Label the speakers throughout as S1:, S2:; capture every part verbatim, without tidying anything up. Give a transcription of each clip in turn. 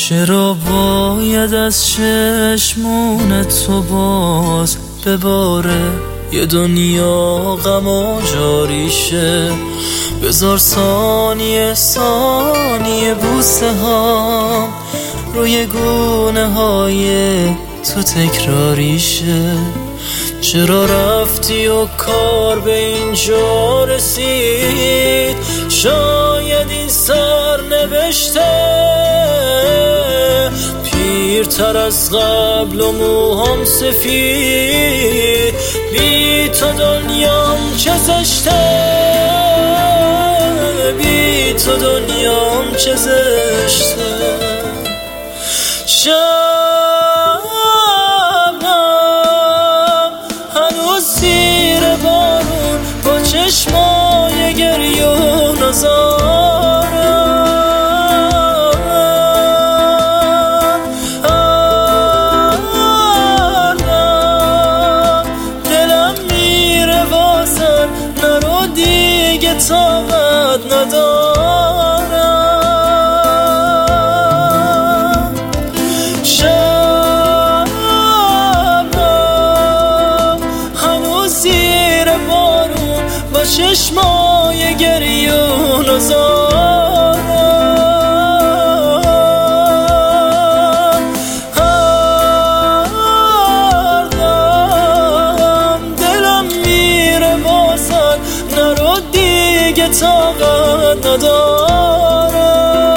S1: چرا باید از چشمون تو باز بباره یه دنیا غم و جاریشه؟ بذار ثانیه ثانیه بوسه ها روی گونه های تو تکراریشه. چرا رفتی و کار به اینجا رسید؟ شاید این سر نوشته پیرتر از قبل و موهام سفید. بی تو دنیام چه زشته، بی تو دنیام چه زشته. شبنم هنوز زیر بارون با چشمای گریه و نزارم. دلم میره واسه نرو دیگه طاقت ندارم. شبنم هنوز زیر بارون با چشمای گریه و نزارم. هر دم دلم میره واسه نرو دیگه طاقت ندارم.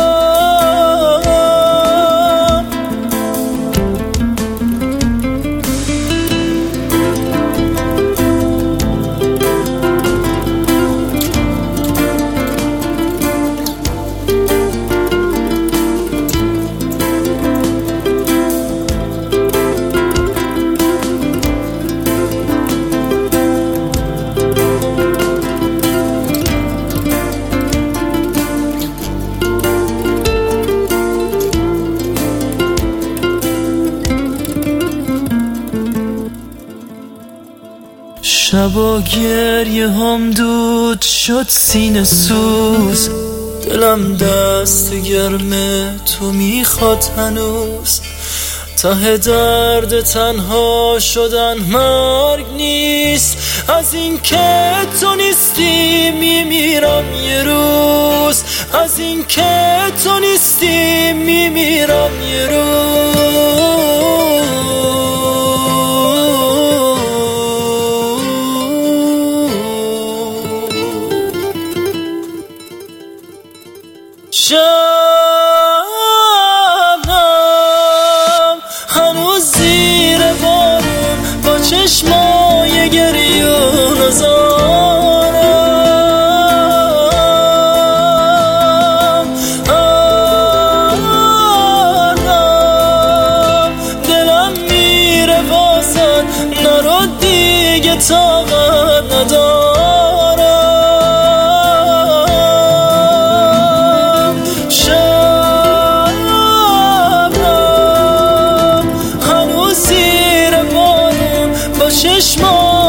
S1: شبا گریه هم دود شد سینه سوز، دلم دست گرمه تو میخواد هنوز. ته درد تنها شدن مرگ نیست، از این که تو نیستی میمیرم یه روز، از این که تو نیستی میمیرم یه روز. شبنم هنوز زیر بارون با چشمای گریه و نزارم. دلم میره واسه نرو دیگه طاقت ندارم. چشمای